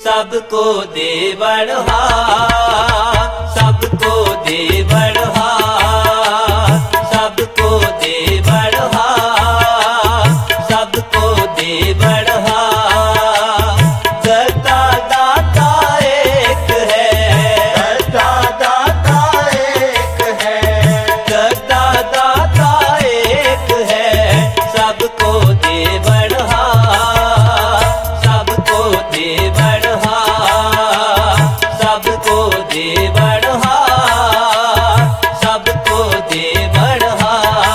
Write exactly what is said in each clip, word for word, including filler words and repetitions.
सबको दे बढ़ा, सबको दे बढ़ा, सबको दे बढ़ा, सबको दे बढ़ा। करता दाता एक है, करता दाता एक है, करता दाता एक है, सबको दे बढ़ा, सबको दे बढ़ा, सबको दे बढ़ा, सबको दे बढ़ा।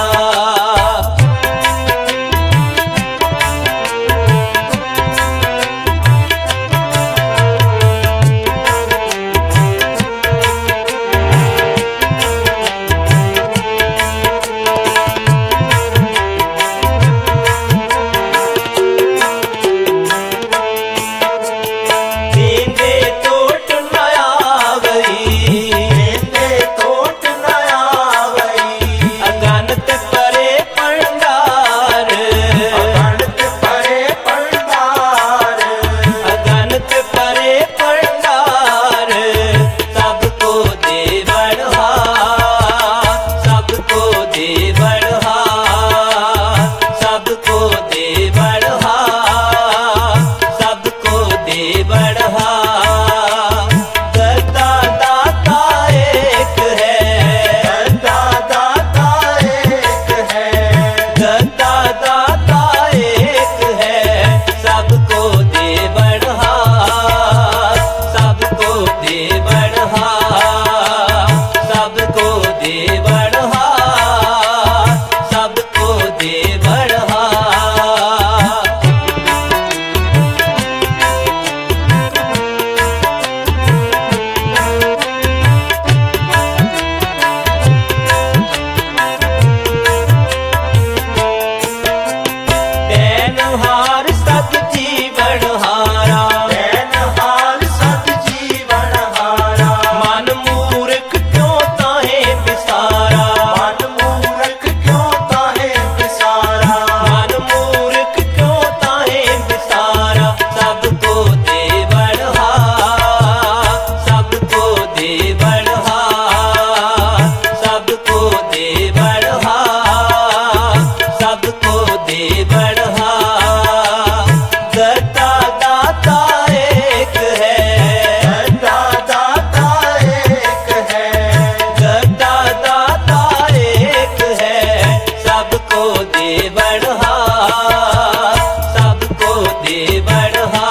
दींदे टोट न आवई, दींदे टोट न आवई, अगणित परे भंडार, अगणित परे भंडार, अगणित परे भंडार। सबको दे बढ़ा, सबको दे बढ़ा, सबको दे बढ़ा, सबको दे बढ़ा। करता दाता एक है, करता दाता एक है, करता दाता एक है, सबको दे बढ़ा, सबको दे बढ़ा, सबको दे बढ़ा, सबको दे बढ़ा। देनहार सब जीवन हारा, देनहार सब जीवन हारा, मन मूर्ख क्यों ताहे बिसारा, मन मूर्ख क्यों ताहे बिसारा, मन मूर्ख क्यों ताहे बिसारा। सबको दे बढ़ा, सबको दे बढ़ा, सबको दे बढ़ा, सबको दे बढ़ा। करता दाता एक है, करता दाता एक है, करता दाता एक है, सबको दे बढ़ा, सबको दे बढ़ा,